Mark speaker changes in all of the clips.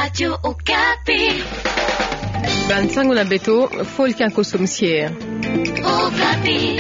Speaker 1: Radio Okapi.
Speaker 2: Bansango na beto, folk en kosomsier.
Speaker 1: Okapi.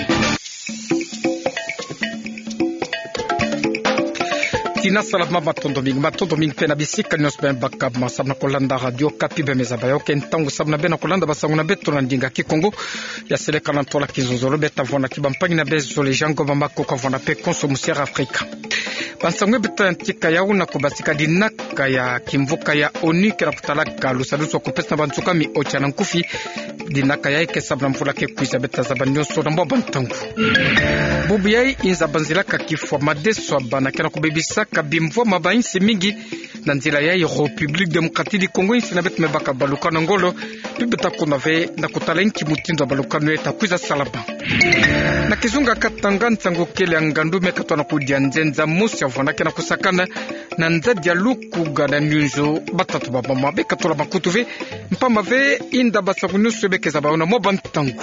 Speaker 3: Tina salama matondo ming pena bisika nyos ben bakab masabna kolanda radio Okapi bemeza bayo kentangu sabna bena kolanda basango na beto na ndinga kikongo ya seleka na tola kizozolo beta vona kibampangi na bezo le jango bamako kwa vona pe konsomsier Afrika. Bansango beta ntika ya una kubasika dinaka ya kimvuka ya ONU kera kutalaka lusaduso kupesa bantuka mi ochana nkufi dinaka ya ike sabna mfula ke kuisa beta zabanyoso na mbo bantangu. Bubu yai inza banzilaka kifwa madeso abana kera kubebisa kabimvwa mabainsi mingi na nzila ya République démocratique du Congo isi na betu mebaka balukano ngolo pibeta kunave na kutala inchi mutindo balukano eta kuiza salaba. Na kizunga katanga nsango kele angandu mekatwa na kudia nzenza musi ya vwana kena kusakana na nzadi ya luku na nyunzo batatu babama bekatola makutuve mpama ve inda basakunusu bekeza baona mobantangu.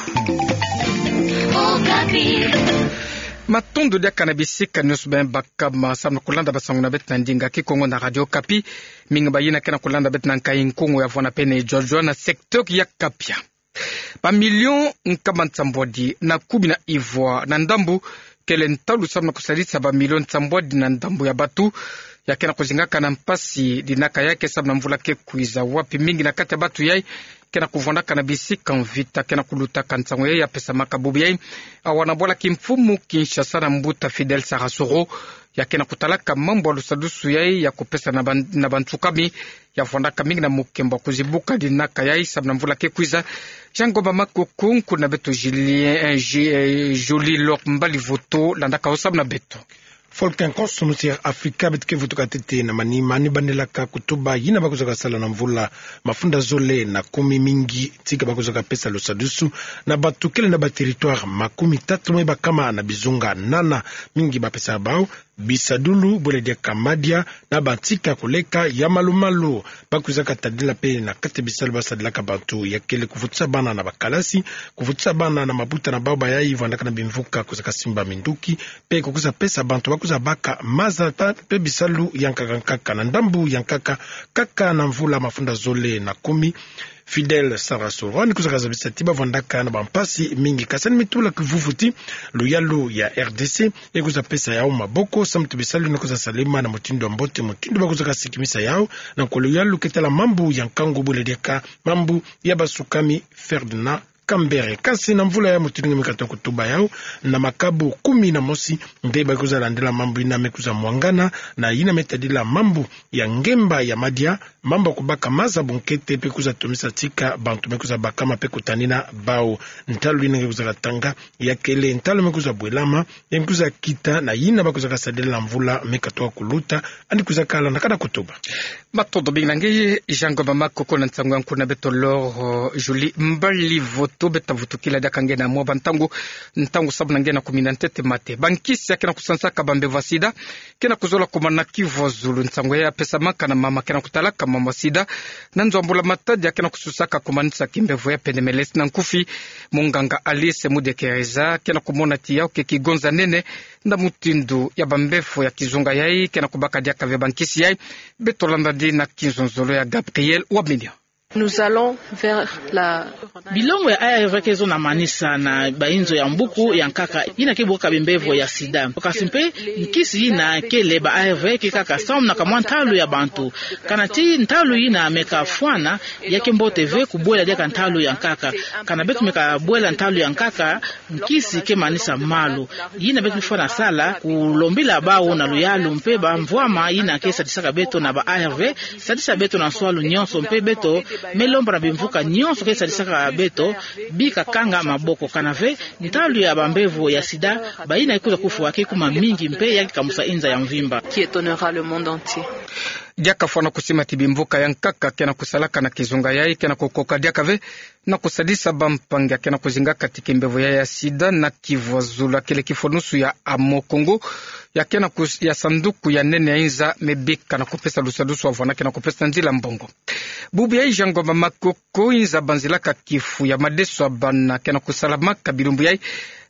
Speaker 3: Matondo dia kanabisika news ben bakama samna kulanda basangu na bet na ndinga kikongo na radio Okapi minga bayina kana kulanda bet na nkai kongo ya vona pene Jojo na secteur ya Kapia. Ba million nkama ntambodi na kubi na Ivoire na ndambu kele ntalu samna kusalisa ba million ntambodi na ndambu ya batu ya kena kuzingaka na mpasi dinaka yake sabna mvula ke kuiza wapi mingi na kati ya batu yai kena kuvonda kana bisika mvita kena kuluta kansango ya pesa makabubi yai awanabola kimfumu Kinshasa na mbuta Fidel Sarasoro ya kena kutalaka mambo alusadusu yai ya kupesa na bantukami ya fondaka mingi na mukemba kuzibuka dinaka yai sabna mvula ke kuiza jango bamako kunku na beto Julien Joli Lok Mbali Voto landaka osabna beto
Speaker 4: Folken konsomsier Afrika betike vutuka tete na mani bandelaka kutuba yina bakuzoka sala na mvula mafunda zole na kumi mingi tika bakuzoka pesa losadusu na batukele na ba territoire makumi tatu mwe bakama na bizunga nana mingi ba pesa bao bisadulu boledia kamadia na batika koleka ya malumalu bakuzaka tadila pe na kate bisalu basadilaka bantu ya kele kuvutsa bana na bakalasi kuvutsa bana na mabuta na baba ya hivyo andaka na bimvuka kuzaka simba minduki pe kukuza pesa bantu bakuza baka mazata pe bisalu yankaka na ndambu yankaka kaka na mvula mafunda zole na kumi Fidel Sarasoro ni kuzaka zabisati bavandaka na bampasi mingi kasani mitula kivuvuti luyalu ya RDC ekuza pesa yao maboko samtu bisalu na kuza salima na mutindo mbote mutindo bakuzaka sikimisa yao na kuluyalu ketala mambu yankango buledeka mambu ya basukami Ferdinand Kambere kasi na mvula ya mutindo mikato kutuba yao na makabu 10 na mosi ndeba kuza landela mambu ina mekuza mwangana na ina metadila mambu ya ngemba ya madia mambo kubaka maza bunkete pe kuza tumisa tika bantu mekuza bakama pe kutanina bao ntalu ina kuza katanga ya kele ntalu mekuza bwelama mekuza kita na ina bakuza kasadela mvula mekato kuluta andi kuza kala na kada kutuba
Speaker 3: matodo binange jango bamako kona ntango nkuna beto Lor Joli Mbali Voto beta vutukila dakange na mwa bantangu ntangu sabu nange na kuminantete mate bankisi ya kena kusansaka bambewa sida kena kuzola kumana Kivu Zulu ntango ya pesa maka na mama kena kutalaka mama sida nanzo ambula matadi ya kena kususaka kumanisa kimbevu ya penemelesi na nkufi munganga Alice Mudekereza kena kumona tiyao kekigonza nene nda mutindu ya bambefu ya kizunga yai kena kubaka diaka vya bankisi yai beto landa na kizonzolo ya Gabriel Wamilia.
Speaker 5: Nous allons vers la bilongo ya ARV kezo na manisa na bainzo ya mbuku ya nkaka ina kiboka bimbevo ya sida okasimpe nkisi ina kele ba ARV kikaka sam na kamwa ntalo ya bantu kanati ntalo ina meka fwana yake mbote ve kubwela dia ntalo ya nkaka kana betu meka bwela ntalo ya nkaka nkisi ke manisa malo ina betu fwana sala kulombila bao na luyalu mpe ba mvwama ina kesa tisaka beto na ba ARV sadisa beto na swalo nyonso mpe beto melomba na bimvuka nyonso kesa disaka beto bika kanga maboko kanave ntalu ya bambevo ya sida baina ikuza kufu wake kuma mingi mpe yaki kamusa inza ya mvimba
Speaker 2: qui étonnera le monde entier.
Speaker 3: Diaka fana kusima tibimvuka yankaka kena kusalaka na kizunga yai kena kukoka diaka ve na kusadisa bampanga kena kuzinga katika mbevo ya sida na Kivu Zulu kile kifonusu ya Amokongo ya kena ya sanduku ya nene ya inza mebika na kupesa lusadusu wa vwana kena kupesa nzila mbongo bubu ya ijango mamakoko inza banzilaka kifu ya madeso abana kena kusalamaka bilumbu yai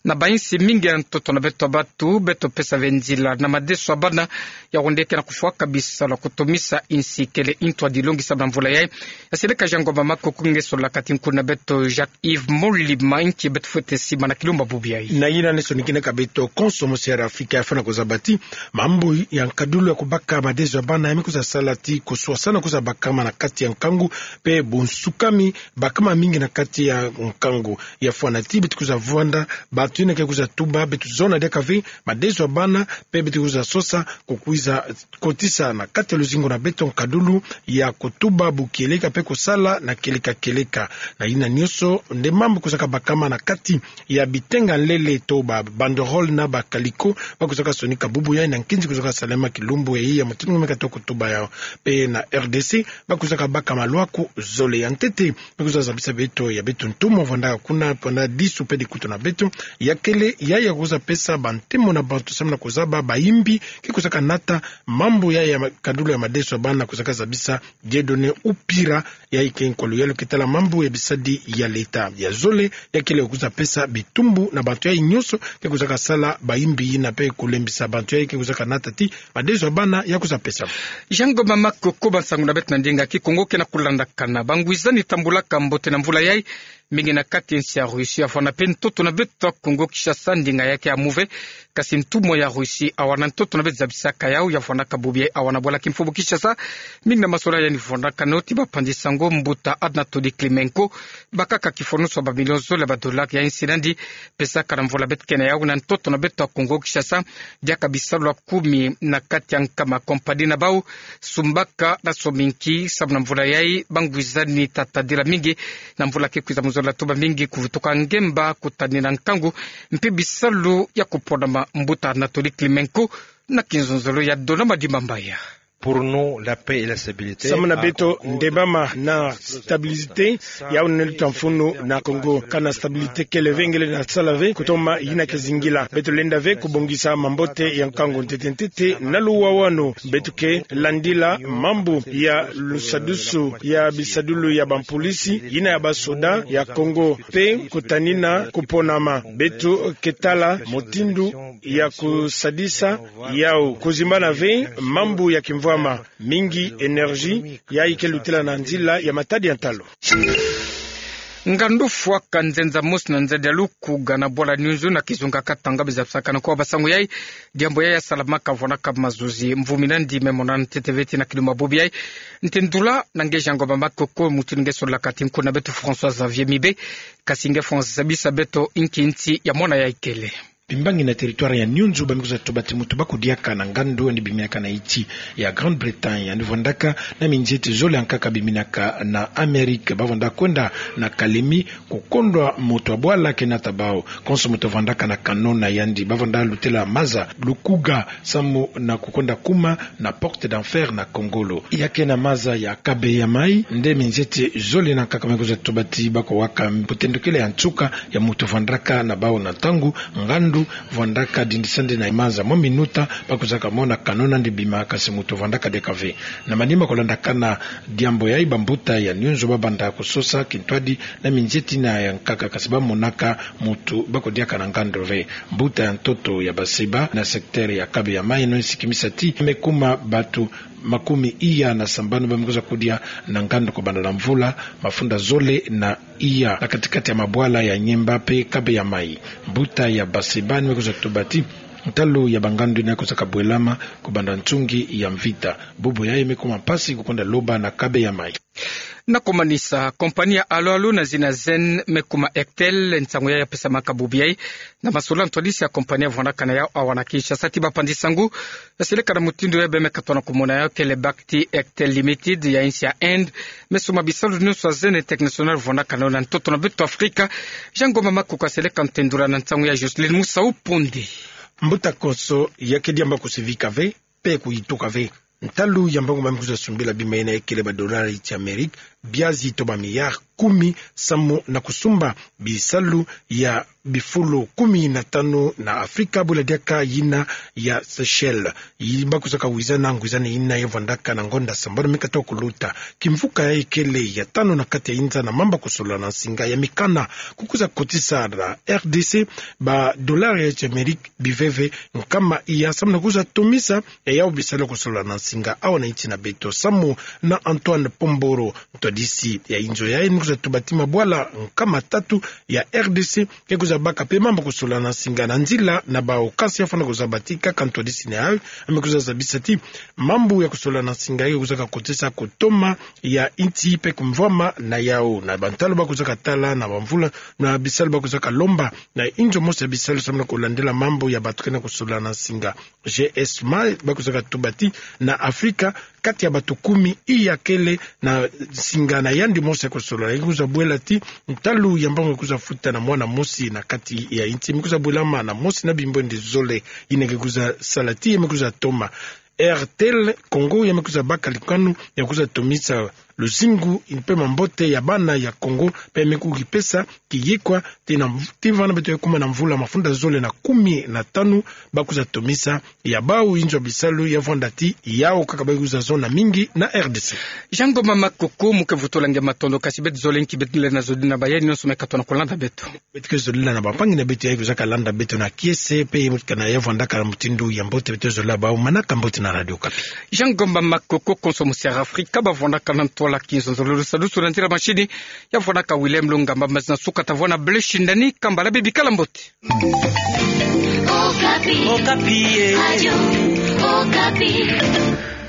Speaker 3: na bainsi mingi ya ntoto na beto batu beto pesa venzila na madeso abana ya wondeke na kufua kabisa la kutumisa insi kele intwa dilongi sabna mvula yae yasileka jango mamako kungeso la katinku na beto Jacques Yves Molima inki beto fute sima na kilumba bubi yae
Speaker 4: na yina neso nikine kabeto konsomo siyara Afrika ya fana kuzabati mambo ya nkadulu ya kubaka madeso abana ya mikuza salati kusua sana kuza bakama na kati ya nkangu pe bonsukami bakama mingi na kati ya nkangu ya fuanati betu kuza vuanda batu ina kuza tuba betu zona deka vi madeso abana pe betu kuza sosa kukuiza kotisa na kati ya luzingo na beto nkadulu ya kutuba bukieleka pe kusala na keleka na ina nyoso nde mambo kuzaka bakama na kati ya bitenga nlele to ba banderol na bakaliko bakuzaka sonika bubu ya na nkinzi kuzaka salema kilumbu ya mutinu meka to kutuba ya pe na RDC bakuzaka bakama lwako zole ya ntete bakuzaka zabisa beto ya beto ntumo vanda kuna panda 10 pe de kuto na beto ya kele ya kuza pesa bantemo na bantu samna kuzaba baimbi kikuzaka nata mambo ya kadulu ya madeso bana kuzaka zabisa jedone upira ya ikenkolo ya lokitala mambo ya bisadi ya leta ya zole ya kele kuza pesa bitumbu na bantu ya inyoso kikuzaka sala baimbi na pe kulembisa bantu ya kikuzaka nata ti madeso bana ya kuza pesa
Speaker 3: jango mama koko bansangu na beto na ndinga kikongo kena kulanda kana banguizani tambula kambote na mvula yai mingi na kati nsi ya Rusi afana pe ntoto na beto Kongo Kinshasa ndinga yake ya muve kasi ntumo ya Rusi awana ntoto na beto zabisa kayao ya fana kabubie awana bola kimfubu Kinshasa mingi na masola ya nifona kanoti bapandisango mbuta adna todi Klimenko bakaka kifonuso ba milion zola ba dola ya insidandi pesa karamvola beto kena yao na ntoto na beto Kongo Kinshasa dia kabisa lwa 10 na kati ya nkama kompadi na bao sumbaka na sominki sabna mvula yai banguizani tatadira mingi na mvula kikuiza la tuba mingi kuvutoka ngemba kutanina nkangu mpibisalu ya kupona mbuta Anatoli Klimenko na kinzonzolo ya dona madima mbaya.
Speaker 6: Pour nous, la paix et la stabilité.
Speaker 4: Samana beto ndebama na stabilité ya unelitamfunu na Kongo kana stabilité kele vengele na salave kutoma yina kezingila beto lenda ve kubongisa mambote ya nkango ntetentete na luwawano beto ke landila mambo ya lusadusu ya bisadulu ya bampolisi yina ya basoda ya Kongo pe kutanina kuponama beto ketala motindu ya kusadisa yao kuzimana ve mambo ya kimvua mingi energie ya ikelutela na nzila ya matadi ya ntalo
Speaker 3: ngandufu kanzenza musi na nzede lukuga na bola nyunzu na kizunga katanga bizapsaka na kwa basangu yai diambo yai salamaka vonaka mazuzi mvumina ndime mona nteteveti na kiluma bobi yai ntendula na ngejango bambako ko mutinge sola katimko na beto François Xavier Mibe kasinge France Sabisa beto inkinti ya mona yai kele
Speaker 4: bimbangi na territoire ya Nyunzu bamikuza tobati mutu bakudiaka na ngando ndi bimiaka na iti ya Grande Bretagne ya Nivondaka na minjete zole ankaka biminaka na Amerika bavonda kwenda na Kalemi kukondwa moto abwala kena tabao konso moto vandaka na kanona yandi bavonda lutela maza lukuga samu na kukonda kuma na Porte d'Enfer na Kongolo yake na maza ya kabe ya mai nde minjete zole na kaka bamikuza tobati bako waka mputendokele ya ntuka ya moto vandaka na bao na tangu ngando vandaka dindisande na imaza mo minuta bakuzaka mona kanona ndi bima kasimuto vandaka dekave na manima kolanda kana diambo ya ibambuta ya Nyunzu babanda kusosa kintwadi na minjeti na yankaka kasiba monaka mutu bakodiaka na ngandove mbuta ya ntoto ya Baseba na sekteri ya kabe ya mai no sikimisati mekuma batu makumi iya na sambano bamekuza kudia na ngando kwa banda la mvula mafunda zole na iya na katikati ya mabwala ya nyemba pe kabe ya mai mbuta ya Baseba nimekuza kutubati ntalo ya bangandu na kusaka bwelama kubanda nchungi ya mvita bubu ya imekuma pasi kukonda loba na kabe ya mai
Speaker 3: na kumanisa kompania alo na zina zen mekuma ektel nsango ya pesa makabubiai na masula ntolisi ya kompania vonaka na yao awanakisha sati bapandisangu yasileka na mutindo ya bemekatona kumona yao kele bakti ektel limited ya insi ya end mesuma bisalu nusu wa zen international vonaka na ntoto na beto Afrika jango mamaku kwa seleka ntendura na nsango ya Jocelyn Musa upundi
Speaker 4: mbuta konso yake diamba kusivika ve pe kuituka ve ntalu yambangu mamikuza sumbila bima ina ekele $1 iti Amerika biazi toba miliard 10 samu na kusumba bisalu ya bifulu 15 na Afrika buladiaka yina ya Seychelles yiba kusaka wizana ngwizana yina yevandaka na ngonda sambaro mikato kuluta kimfuka ya ikele ya 5 na kati ya inza na mamba kusola na singa ya mikana kukuza kotisa na RDC ba dolari ya Amerika biveve nkama iya samu na kuza tumisa ya yao bisalo kusola na singa awa na iti na beto samu na Antoine Pomboro mtodisi ya inzo ya kuza tubatima bwala nkama 3 ya RDC kuza baka pe mamba kusola na singa na nzila na ba okasi afana kuza batika kantodisi ne hayo amekuza zabisati mambu ya kusola na singa hiyo kuza kotisa kutoma ya inti pe kumvama na yao na bantalo ba kuza katala na bamvula na bisalo ba kuza kalomba na injo mose bisalo samna kulandela mambo ya batukena kusola na singa GS ma ba kuza katubati na Afrika kati ya batu 10 iya kele na singa na yandi mose kusola kuza bwelati mtalu yambango kuza futa na mwana mosi na kati ya inti mikuza bulama na mosi na bimbo ndizole inekekuza salati yamekuza toma RTL Congo yamekuza baka likanu yakuza tomisa luzingu inpe mambote ya bana ya Congo pe mekuki pesa kiyekwa tena tivana beto yakuma na mvula mafunda zole na 15 bakuza tomisa ya bau injo bisalu ya fondati yao kakabaguza zona mingi na RDC
Speaker 3: Jango mama koko mukevutolange matondo kasibet zole nkibetile na zodina bayani no someka tona kolanda beto
Speaker 4: betike zolila na bapangi na beto yakuza kalanda beto na kiese pe mutkana ya fondaka mutindu ya mbote beto zola bau manaka mbote na Radio Kapi
Speaker 3: Jango mama koko konsomusia Afrika bavondaka na tola kinzonzolo sadusu na ntira mashini ya fondaka William Lungamba mazina suka tavona bleshindani kambala bibi kalambote
Speaker 1: Okapi.
Speaker 7: Okapi.
Speaker 1: Radio Okapi.